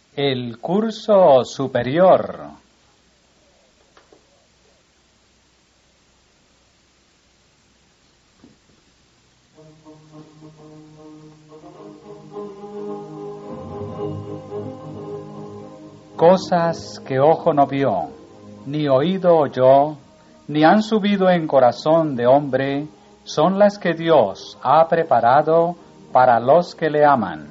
El curso superior. Cosas que ojo no vio, ni oído oyó, ni han subido en corazón de hombre, son las que Dios ha preparado para los que le aman.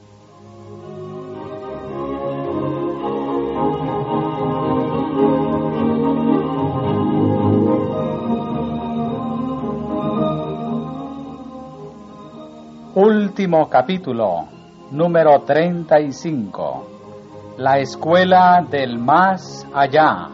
Último capítulo, número 35. La escuela del más allá.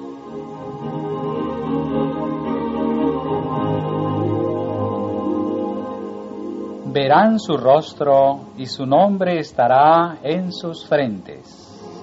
Verán su rostro y su nombre estará en sus frentes.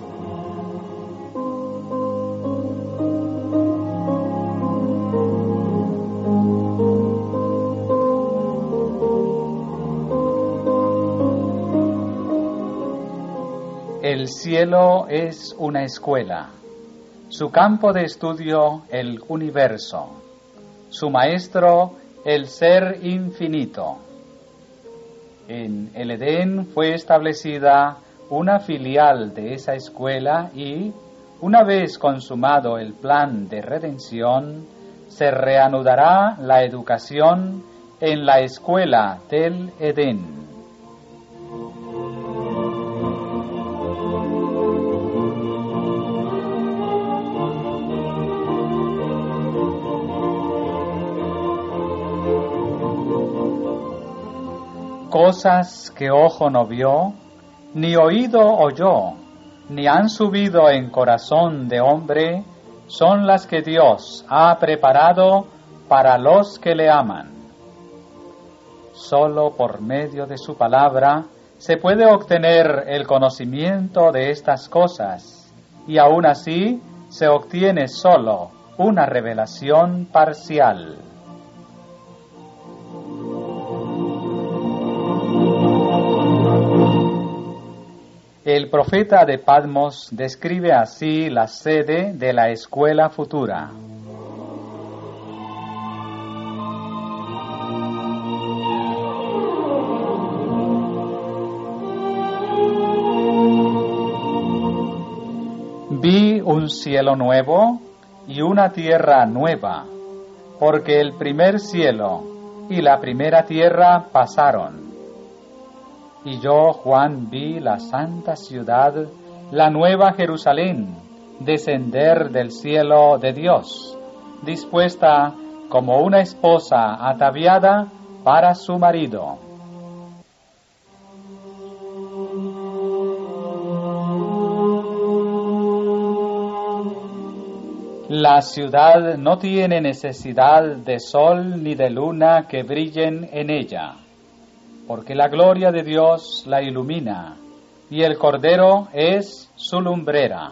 El cielo es una escuela, su campo de estudio el universo, su maestro el ser infinito. En el Edén fue establecida una filial de esa escuela y, una vez consumado el plan de redención, se reanudará la educación en la escuela del Edén. Cosas que ojo no vio, ni oído oyó, ni han subido en corazón de hombre, son las que Dios ha preparado para los que le aman. Solo por medio de su palabra se puede obtener el conocimiento de estas cosas, y aún así se obtiene solo una revelación parcial. El profeta de Patmos describe así la sede de la escuela futura. Vi un cielo nuevo y una tierra nueva, porque el primer cielo y la primera tierra pasaron. Y yo, Juan, vi la santa ciudad, la nueva Jerusalén, descender del cielo de Dios, dispuesta como una esposa ataviada para su marido. La ciudad no tiene necesidad de sol ni de luna que brillen en ella, porque la gloria de Dios la ilumina, y el Cordero es su lumbrera.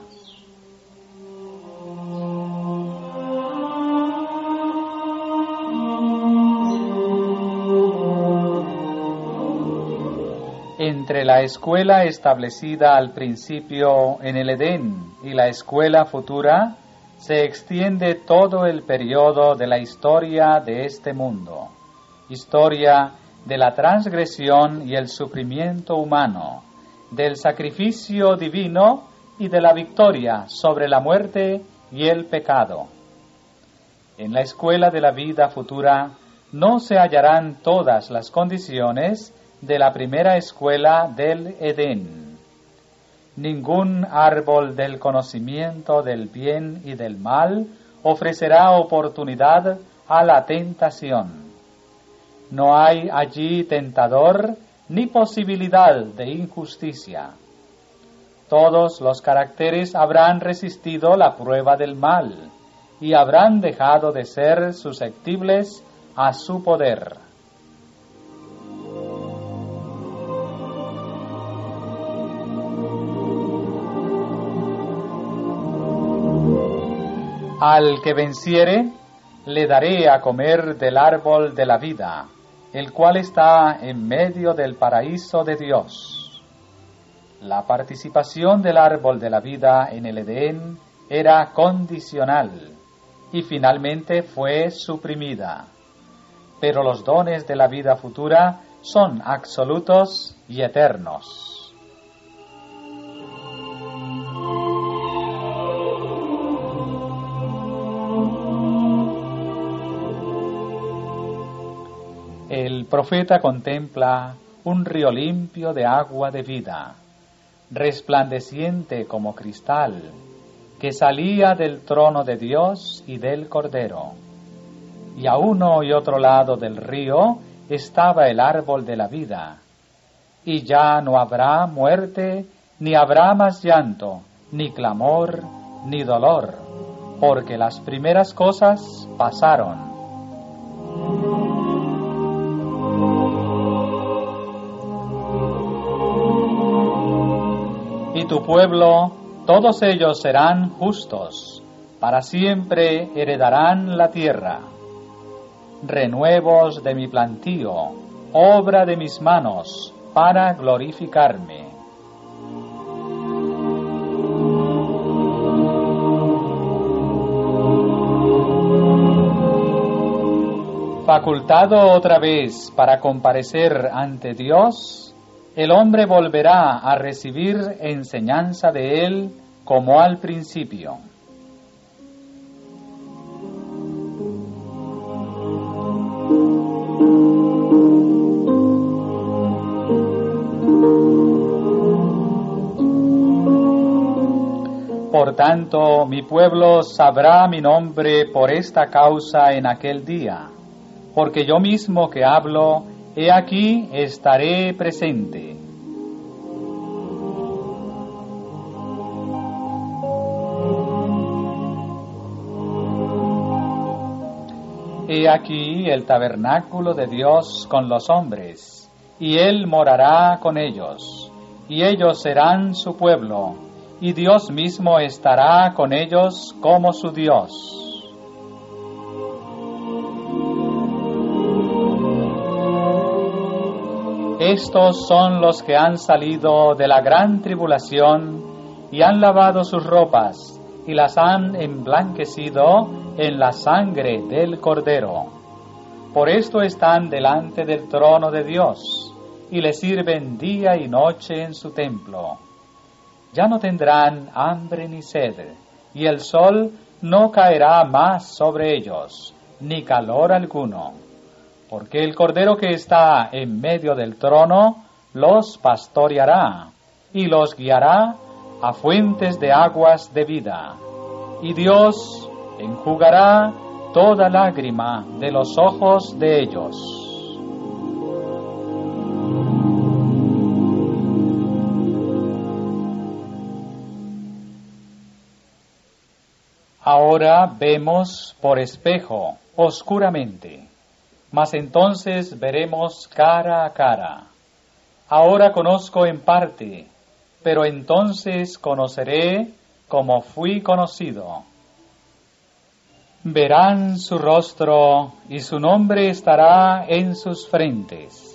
Entre la escuela establecida al principio en el Edén y la escuela futura, se extiende todo el periodo de la historia de este mundo, historia de la transgresión y el sufrimiento humano, del sacrificio divino y de la victoria sobre la muerte y el pecado. En la escuela de la vida futura no se hallarán todas las condiciones de la primera escuela del Edén. Ningún árbol del conocimiento del bien y del mal ofrecerá oportunidad a la tentación. No hay allí tentador ni posibilidad de injusticia. Todos los caracteres habrán resistido la prueba del mal y habrán dejado de ser susceptibles a su poder. Al que venciere, le daré a comer del árbol de la vida, el cual está en medio del paraíso de Dios. La participación del árbol de la vida en el Edén era condicional y finalmente fue suprimida. Pero los dones de la vida futura son absolutos y eternos. El profeta contempla un río limpio de agua de vida, resplandeciente como cristal, que salía del trono de Dios y del Cordero. Y a uno y otro lado del río estaba el árbol de la vida. Y ya no habrá muerte, ni habrá más llanto, ni clamor, ni dolor, porque las primeras cosas pasaron. Y tu pueblo, todos ellos serán justos, para siempre heredarán la tierra. Renuevos de mi plantío, obra de mis manos, para glorificarme. Facultado otra vez para comparecer ante Dios, el hombre volverá a recibir enseñanza de Él como al principio. Por tanto, mi pueblo sabrá mi nombre por esta causa en aquel día, porque yo mismo que hablo, he aquí estaré presente. He aquí el tabernáculo de Dios con los hombres, y Él morará con ellos, y ellos serán su pueblo, y Dios mismo estará con ellos como su Dios. Estos son los que han salido de la gran tribulación y han lavado sus ropas y las han emblanquecido en la sangre del Cordero. Por esto están delante del trono de Dios y le sirven día y noche en su templo. Ya no tendrán hambre ni sed, y el sol no caerá más sobre ellos, ni calor alguno. Porque el Cordero que está en medio del trono los pastoreará y los guiará a fuentes de aguas de vida. Y Dios enjugará toda lágrima de los ojos de ellos. Ahora vemos por espejo, oscuramente. Mas entonces veremos cara a cara. Ahora conozco en parte, pero entonces conoceré como fui conocido. Verán su rostro y su nombre estará en sus frentes.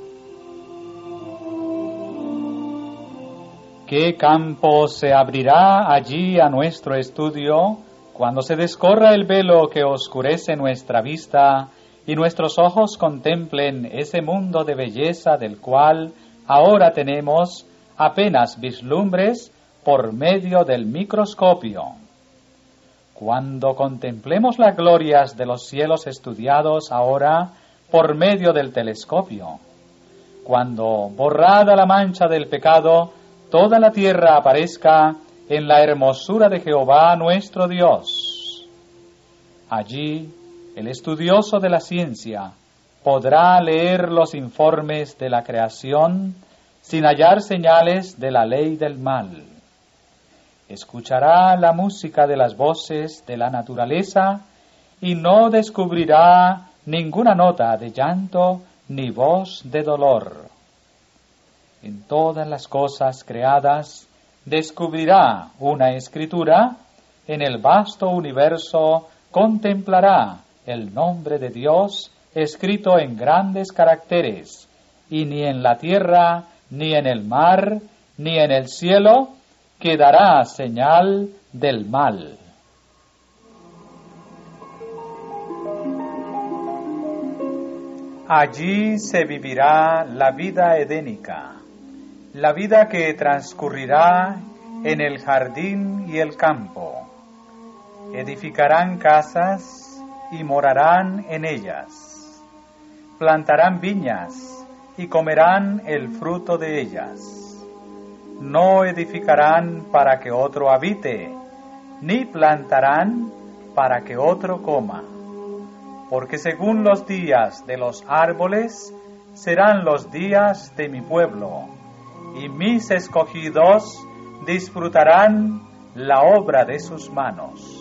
¿Qué campo se abrirá allí a nuestro estudio cuando se descorra el velo que oscurece nuestra vista y nuestros ojos contemplen ese mundo de belleza del cual ahora tenemos apenas vislumbres por medio del microscopio? Cuando contemplemos las glorias de los cielos estudiados ahora por medio del telescopio, cuando, borrada la mancha del pecado, toda la tierra aparezca en la hermosura de Jehová nuestro Dios, allí el estudioso de la ciencia podrá leer los informes de la creación sin hallar señales de la ley del mal. Escuchará la música de las voces de la naturaleza y no descubrirá ninguna nota de llanto ni voz de dolor. En todas las cosas creadas descubrirá una escritura, en el vasto universo contemplará el nombre de Dios escrito en grandes caracteres, y ni en la tierra, ni en el mar, ni en el cielo quedará señal del mal. Allí se vivirá la vida edénica, la vida que transcurrirá en el jardín y el campo. Edificarán casas y morarán en ellas. Plantarán viñas y comerán el fruto de ellas. No edificarán para que otro habite, ni plantarán para que otro coma. Porque según los días de los árboles serán los días de mi pueblo, y mis escogidos disfrutarán la obra de sus manos.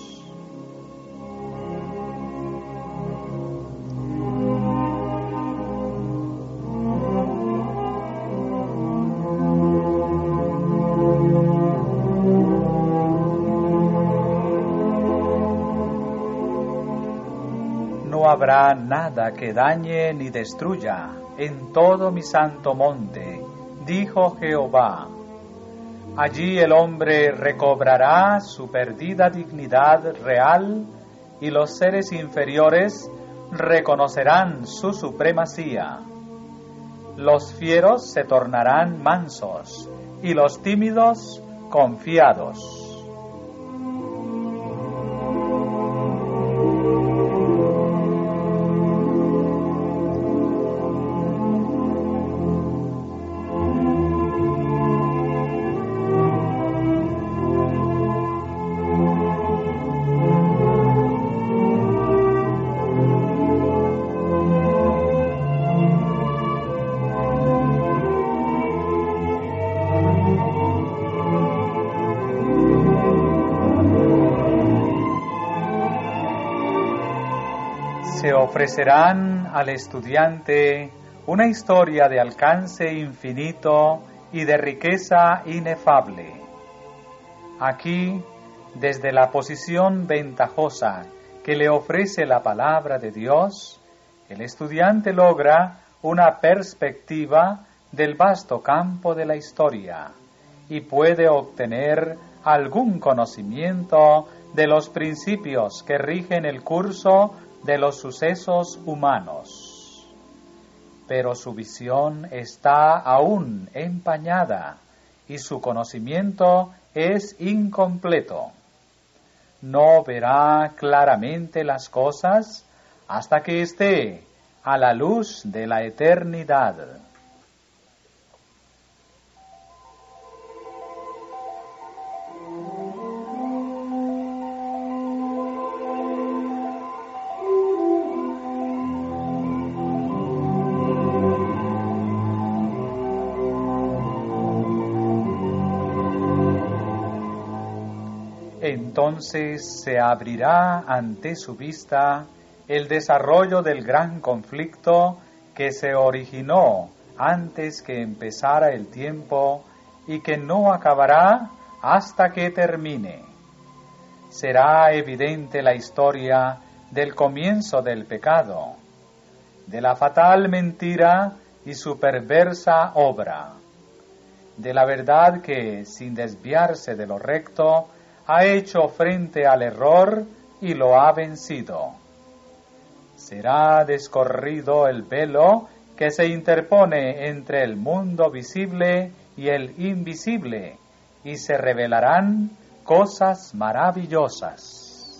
No habrá nada que dañe ni destruya en todo mi santo monte, dijo Jehová. Allí el hombre recobrará su perdida dignidad real y los seres inferiores reconocerán su supremacía. Los fieros se tornarán mansos y los tímidos confiados. Se ofrecerán al estudiante una historia de alcance infinito y de riqueza inefable. Aquí, desde la posición ventajosa que le ofrece la palabra de Dios, el estudiante logra una perspectiva del vasto campo de la historia y puede obtener algún conocimiento de los principios que rigen el curso de los sucesos humanos. Pero su visión está aún empañada y su conocimiento es incompleto. No verá claramente las cosas hasta que esté a la luz de la eternidad. Entonces se abrirá ante su vista el desarrollo del gran conflicto que se originó antes que empezara el tiempo y que no acabará hasta que termine. Será evidente la historia del comienzo del pecado, de la fatal mentira y su perversa obra, de la verdad que, sin desviarse de lo recto, ha hecho frente al error y lo ha vencido. Será descorrido el velo que se interpone entre el mundo visible y el invisible, y se revelarán cosas maravillosas.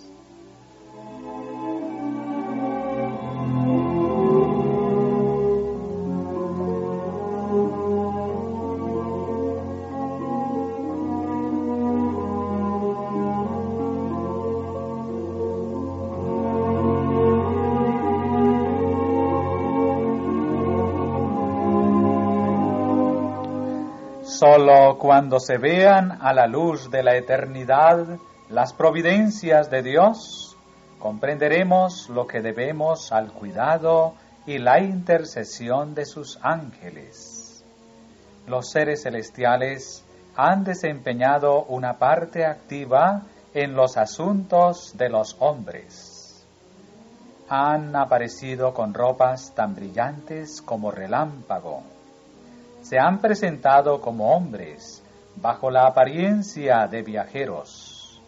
Solo cuando se vean a la luz de la eternidad las providencias de Dios, comprenderemos lo que debemos al cuidado y la intercesión de sus ángeles. Los seres celestiales han desempeñado una parte activa en los asuntos de los hombres. Han aparecido con ropas tan brillantes como relámpago. Se han presentado como hombres, bajo la apariencia de viajeros.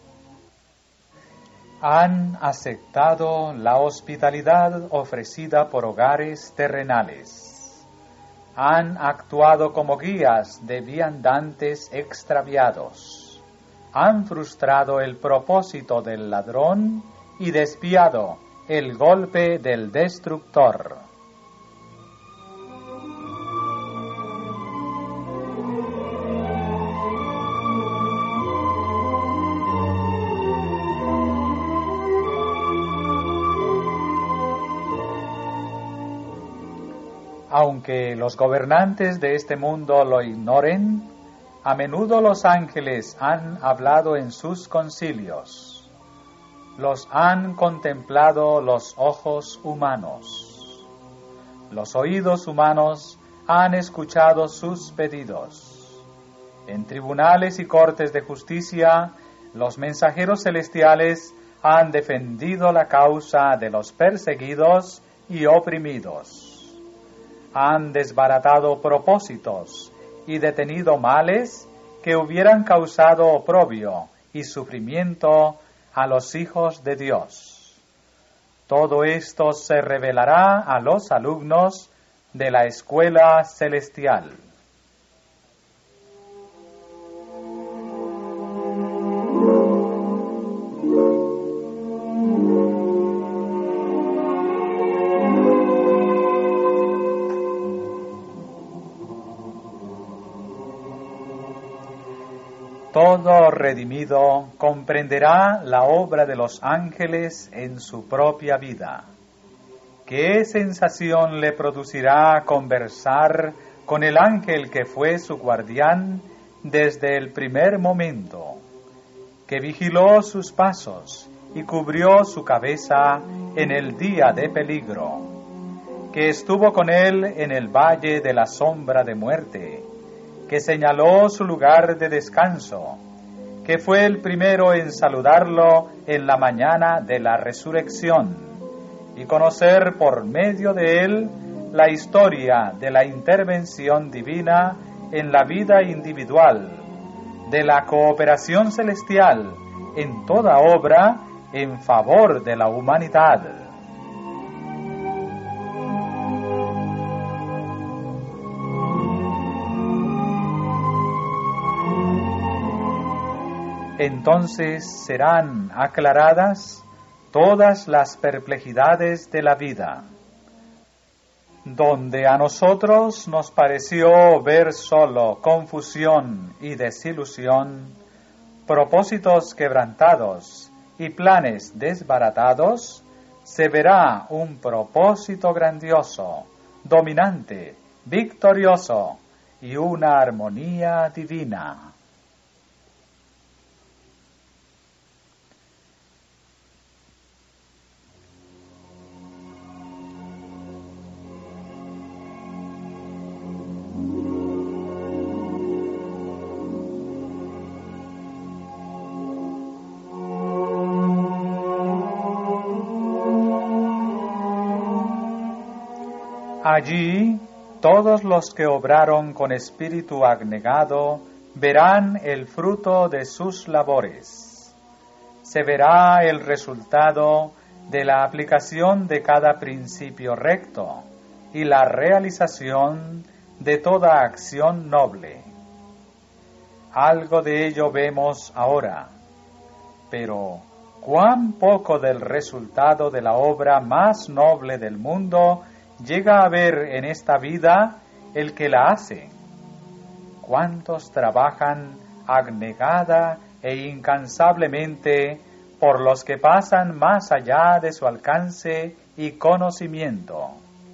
Han aceptado la hospitalidad ofrecida por hogares terrenales. Han actuado como guías de viandantes extraviados. Han frustrado el propósito del ladrón y despiado el golpe del destructor. Aunque los gobernantes de este mundo lo ignoren, a menudo los ángeles han hablado en sus concilios. Los han contemplado los ojos humanos. Los oídos humanos han escuchado sus pedidos. En tribunales y cortes de justicia, los mensajeros celestiales han defendido la causa de los perseguidos y oprimidos. Han desbaratado propósitos y detenido males que hubieran causado oprobio y sufrimiento a los hijos de Dios. Todo esto se revelará a los alumnos de la escuela celestial. Todo redimido comprenderá la obra de los ángeles en su propia vida. ¿Qué sensación le producirá conversar con el ángel que fue su guardián desde el primer momento, que vigiló sus pasos y cubrió su cabeza en el día de peligro, que estuvo con él en el valle de la sombra de muerte, que señaló su lugar de descanso, que fue el primero en saludarlo en la mañana de la resurrección, y conocer por medio de él la historia de la intervención divina en la vida individual, de la cooperación celestial en toda obra en favor de la humanidad. Entonces serán aclaradas todas las perplejidades de la vida. Donde a nosotros nos pareció ver solo confusión y desilusión, propósitos quebrantados y planes desbaratados, se verá un propósito grandioso, dominante, victorioso y una armonía divina. Allí todos los que obraron con espíritu abnegado verán el fruto de sus labores. Se verá el resultado de la aplicación de cada principio recto y la realización de toda acción noble. Algo de ello vemos ahora, pero cuán poco del resultado de la obra más noble del mundo llega a ver en esta vida el que la hace. ¿Cuántos trabajan abnegada e incansablemente por los que pasan más allá de su alcance y conocimiento?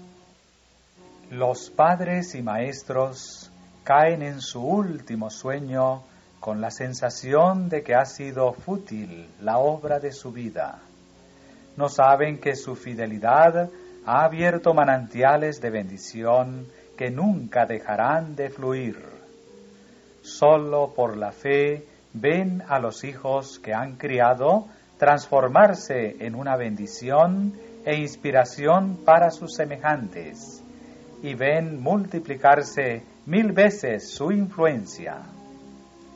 Los padres y maestros caen en su último sueño con la sensación de que ha sido fútil la obra de su vida. No saben que su fidelidad ha abierto manantiales de bendición que nunca dejarán de fluir. Solo por la fe ven a los hijos que han criado transformarse en una bendición e inspiración para sus semejantes, y ven multiplicarse 1000 veces su influencia.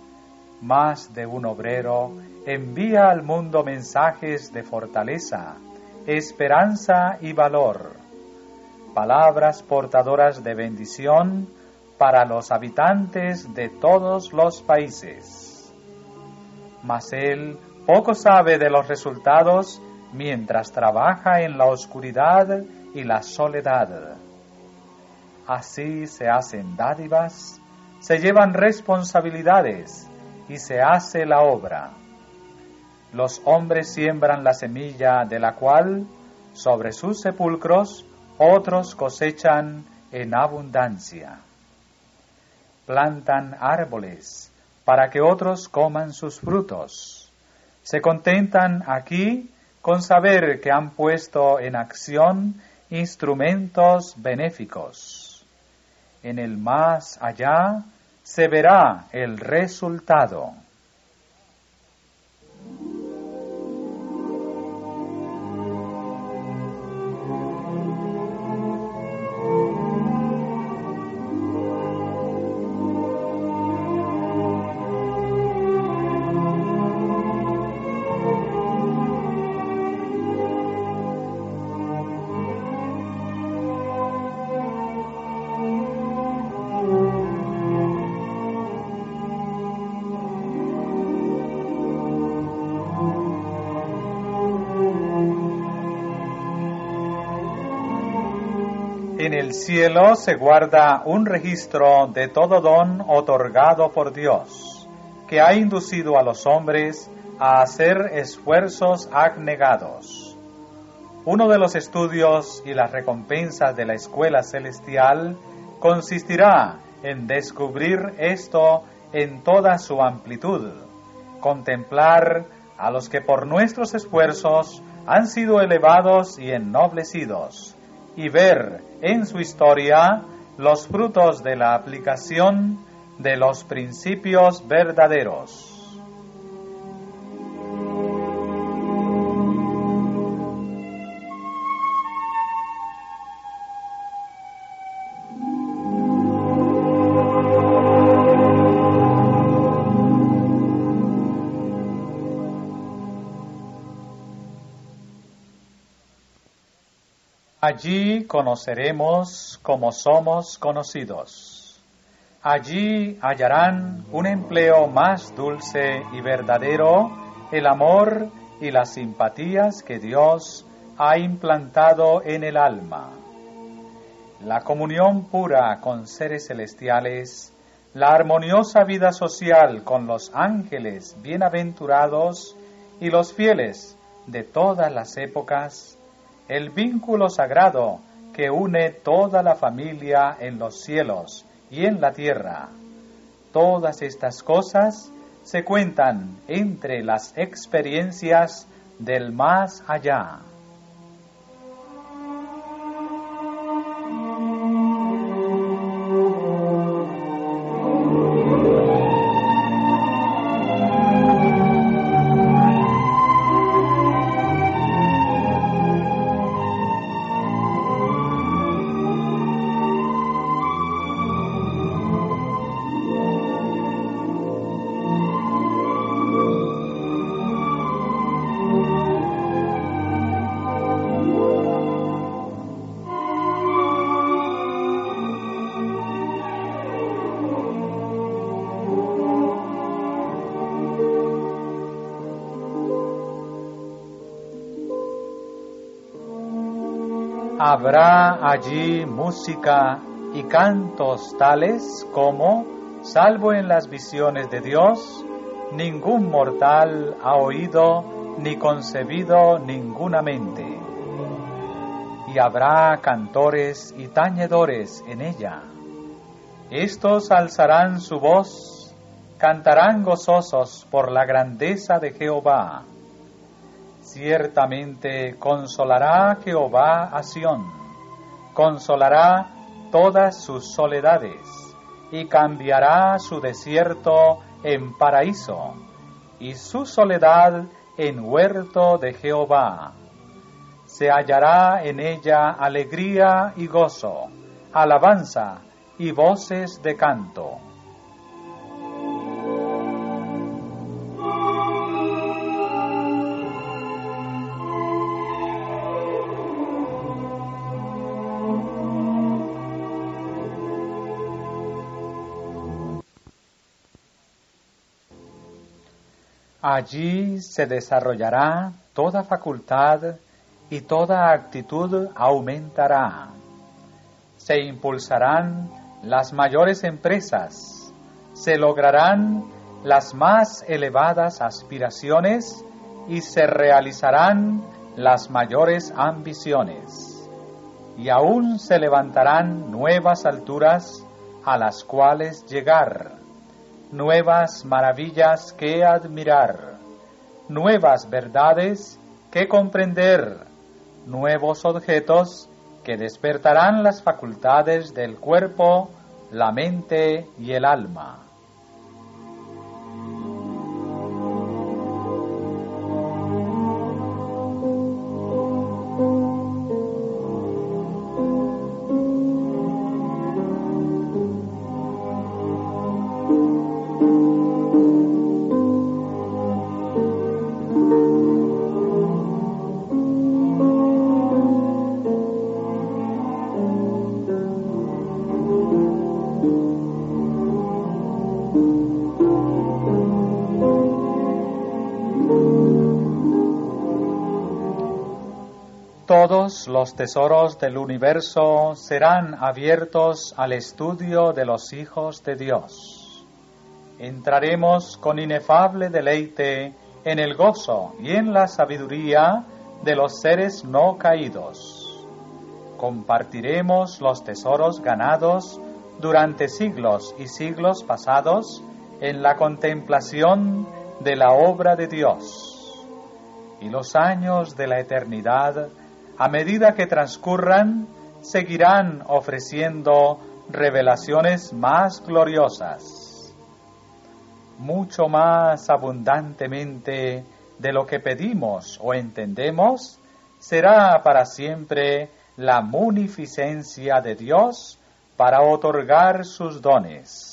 más de un obrero envía al mundo mensajes de fortaleza, esperanza y valor, palabras portadoras de bendición para los habitantes de todos los países. Mas él poco sabe de los resultados mientras trabaja en la oscuridad y la soledad. Así se hacen dádivas, se llevan responsabilidades y se hace la obra. Los hombres siembran la semilla de la cual, sobre sus sepulcros, otros cosechan en abundancia. Plantan árboles para que otros coman sus frutos. Se contentan aquí con saber que han puesto en acción instrumentos benéficos. En el más allá se verá el resultado. En el cielo se guarda un registro de todo don otorgado por Dios, que ha inducido a los hombres a hacer esfuerzos abnegados. Uno de los estudios y las recompensas de la escuela celestial consistirá en descubrir esto en toda su amplitud, contemplar a los que por nuestros esfuerzos han sido elevados y ennoblecidos, y ver en su historia los frutos de la aplicación de los principios verdaderos. Allí conoceremos como somos conocidos. Allí hallarán un empleo más dulce y verdadero, el amor y las simpatías que Dios ha implantado en el alma. La comunión pura con seres celestiales, la armoniosa vida social con los ángeles bienaventurados y los fieles de todas las épocas, el vínculo sagrado que une toda la familia en los cielos y en la tierra. Todas estas cosas se cuentan entre las experiencias del más allá. Habrá allí música y cantos tales como, salvo en las visiones de Dios, ningún mortal ha oído ni concebido ninguna mente. Y habrá cantores y tañedores en ella. Estos alzarán su voz, cantarán gozosos por la grandeza de Jehová. Ciertamente consolará Jehová a Sión, consolará todas sus soledades, y cambiará su desierto en paraíso, y su soledad en huerto de Jehová. Se hallará en ella alegría y gozo, alabanza y voces de canto. Allí se desarrollará toda facultad y toda actitud aumentará. Se impulsarán las mayores empresas, se lograrán las más elevadas aspiraciones y se realizarán las mayores ambiciones. Y aún se levantarán nuevas alturas a las cuales llegar, nuevas maravillas que admirar, nuevas verdades que comprender, nuevos objetos que despertarán las facultades del cuerpo, la mente y el alma. Todos los tesoros del universo serán abiertos al estudio de los hijos de Dios. Entraremos con inefable deleite en el gozo y en la sabiduría de los seres no caídos. Compartiremos los tesoros ganados durante siglos y siglos pasados en la contemplación de la obra de Dios. Y los años de la eternidad, a medida que transcurran, seguirán ofreciendo revelaciones más gloriosas. Mucho más abundantemente de lo que pedimos o entendemos, será para siempre la munificencia de Dios para otorgar sus dones.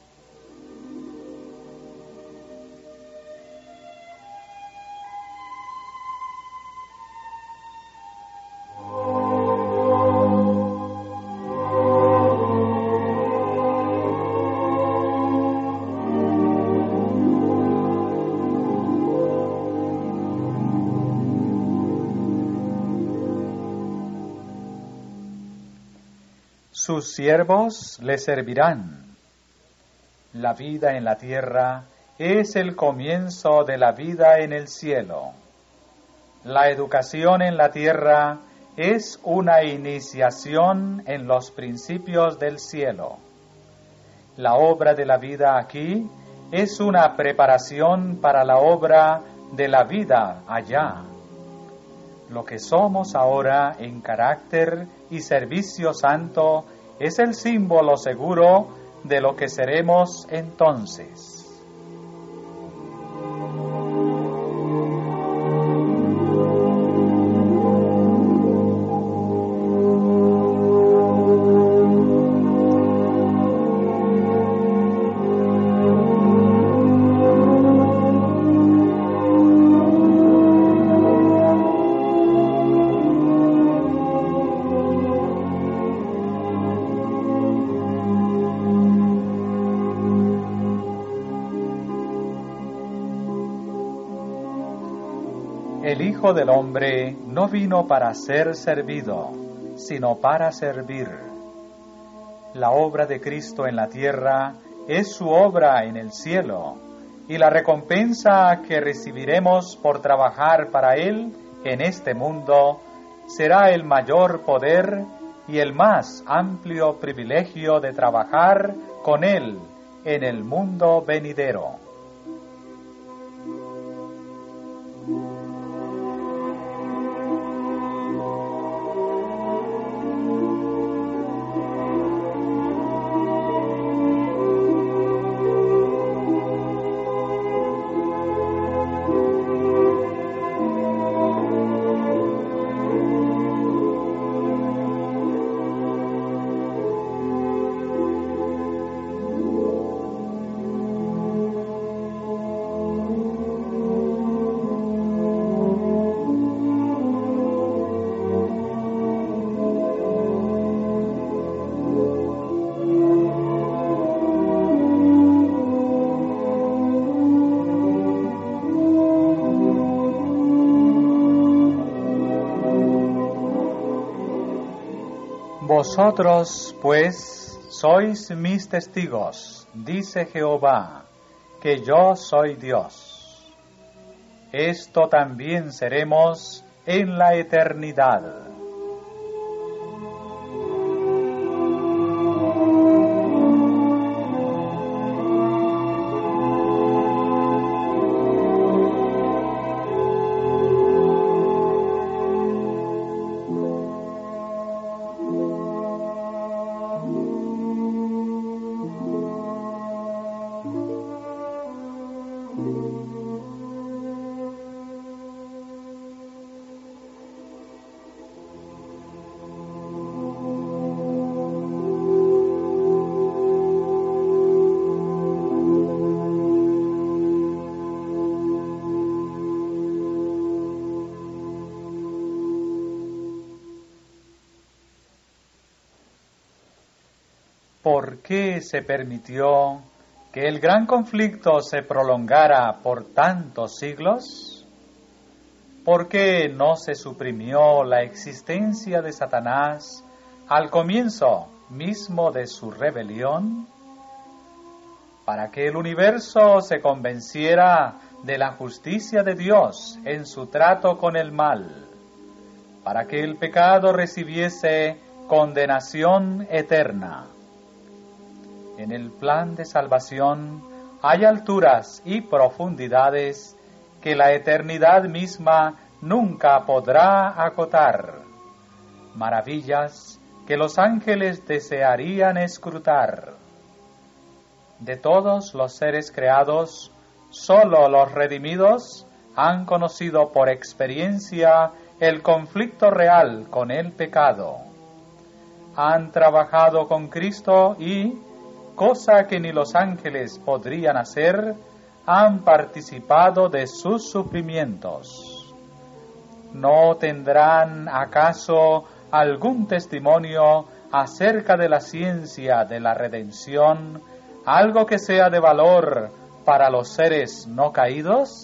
Sus siervos le servirán. La vida en la tierra es el comienzo de la vida en el cielo. La educación en la tierra es una iniciación en los principios del cielo. La obra de la vida aquí es una preparación para la obra de la vida allá. Lo que somos ahora en carácter y servicio santo es el símbolo seguro de lo que seremos entonces. El Hijo del Hombre no vino para ser servido, sino para servir. La obra de Cristo en la tierra es su obra en el cielo, y la recompensa que recibiremos por trabajar para Él en este mundo será el mayor poder y el más amplio privilegio de trabajar con Él en el mundo venidero. Vosotros, pues, sois mis testigos, dice Jehová, que yo soy Dios. Esto también seremos en la eternidad. ¿Por qué se permitió que el gran conflicto se prolongara por tantos siglos? ¿Por qué no se suprimió la existencia de Satanás al comienzo mismo de su rebelión? Para que el universo se convenciera de la justicia de Dios en su trato con el mal, para que el pecado recibiese condenación eterna. En el plan de salvación hay alturas y profundidades que la eternidad misma nunca podrá acotar, maravillas que los ángeles desearían escrutar. De todos los seres creados, sólo los redimidos han conocido por experiencia el conflicto real con el pecado. Han trabajado con Cristo y, cosa que ni los ángeles podrían hacer, han participado de sus sufrimientos. ¿No tendrán acaso algún testimonio acerca de la ciencia de la redención, algo que sea de valor para los seres no caídos?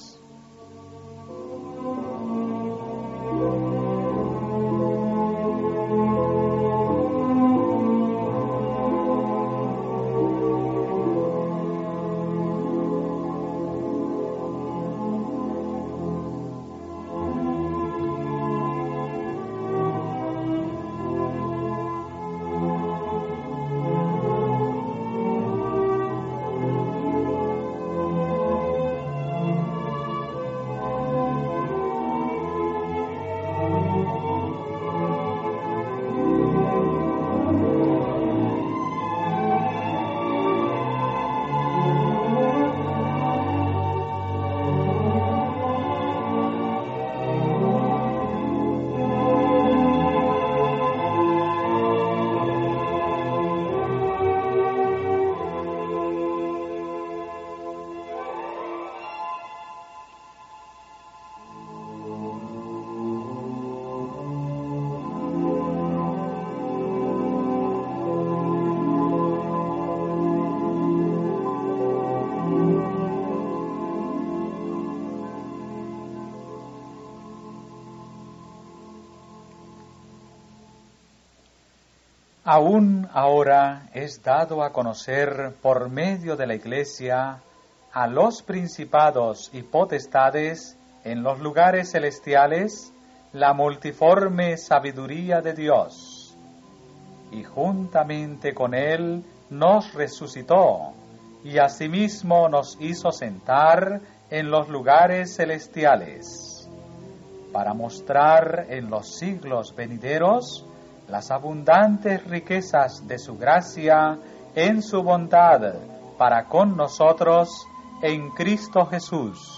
Aún ahora es dado a conocer por medio de la Iglesia a los principados y potestades en los lugares celestiales la multiforme sabiduría de Dios, y juntamente con Él nos resucitó, y asimismo nos hizo sentar en los lugares celestiales, para mostrar en los siglos venideros las abundantes riquezas de su gracia en su bondad para con nosotros en Cristo Jesús.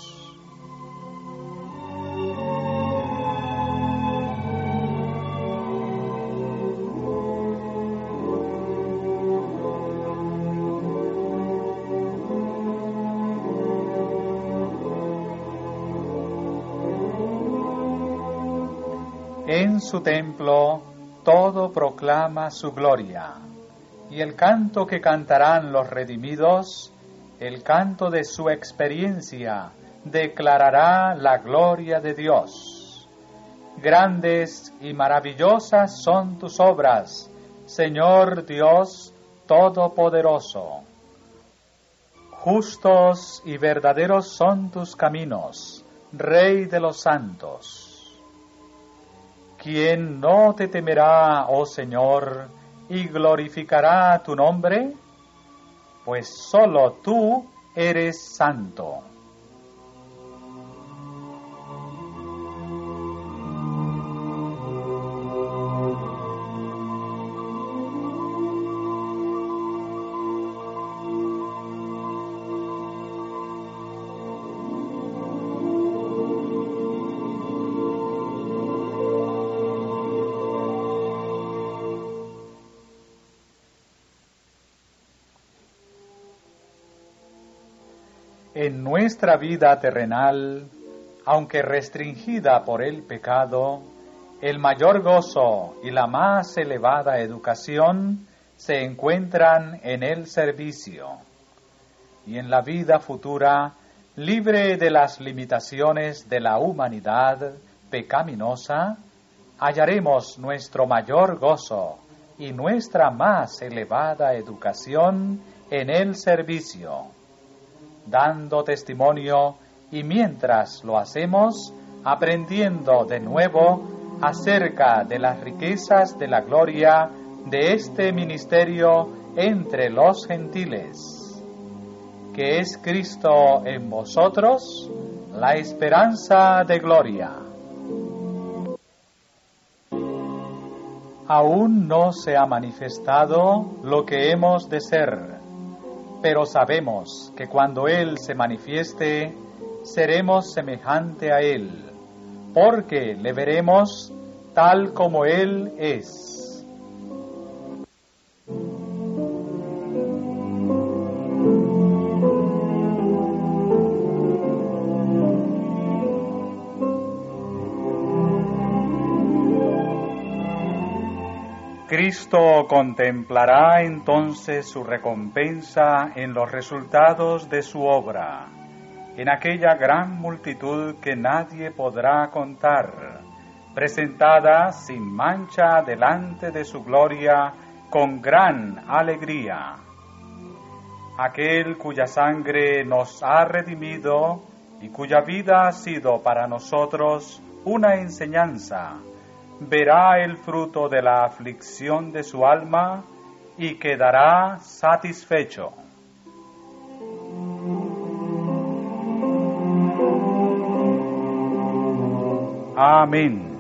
En su templo todo proclama su gloria, y el canto que cantarán los redimidos, el canto de su experiencia, declarará la gloria de Dios. Grandes y maravillosas son tus obras, Señor Dios Todopoderoso. Justos y verdaderos son tus caminos, Rey de los santos. ¿Quién no te temerá, oh Señor, y glorificará tu nombre? Pues solo tú eres santo. En nuestra vida terrenal, aunque restringida por el pecado, el mayor gozo y la más elevada educación se encuentran en el servicio. Y en la vida futura, libre de las limitaciones de la humanidad pecaminosa, hallaremos nuestro mayor gozo y nuestra más elevada educación en el servicio, dando testimonio y mientras lo hacemos, aprendiendo de nuevo acerca de las riquezas de la gloria de este ministerio entre los gentiles, que es Cristo en vosotros, la esperanza de gloria. Aún no se ha manifestado lo que hemos de ser, pero sabemos que cuando Él se manifieste, seremos semejante a Él, porque le veremos tal como Él es. Cristo contemplará entonces su recompensa en los resultados de su obra, en aquella gran multitud que nadie podrá contar, presentada sin mancha delante de su gloria con gran alegría. Aquel cuya sangre nos ha redimido y cuya vida ha sido para nosotros una enseñanza, verá el fruto de la aflicción de su alma y quedará satisfecho. Amén.